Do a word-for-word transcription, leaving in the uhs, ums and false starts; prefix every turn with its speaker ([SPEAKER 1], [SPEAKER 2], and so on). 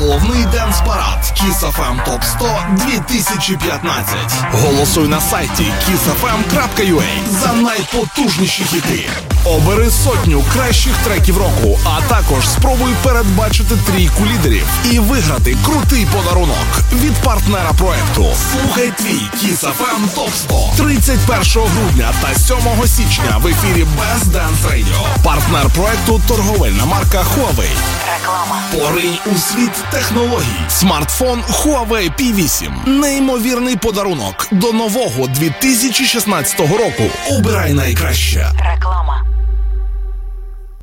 [SPEAKER 1] Головний денс-парад Kiss еф ем Топ сто дві тисячі п'ятнадцять. Голосуй на сайті кіс еф ем крапка ю а за найпотужніші хіти. Обери сотню кращих треків року, а також спробуй передбачити трійку лідерів і виграти крутий подарунок від партнера проекту. Слухай твій Kiss еф ем Топ сто тридцять першого грудня та сьомого січня в ефірі Best Dance Radio. Партнер проекту – торговельна марка Huawei.
[SPEAKER 2] Реклама.
[SPEAKER 1] Поринь у світ технологій. Смартфон Huawei пі вісім. Неймовірний подарунок до нового дві тисячі шістнадцятого року. Обирай найкраще.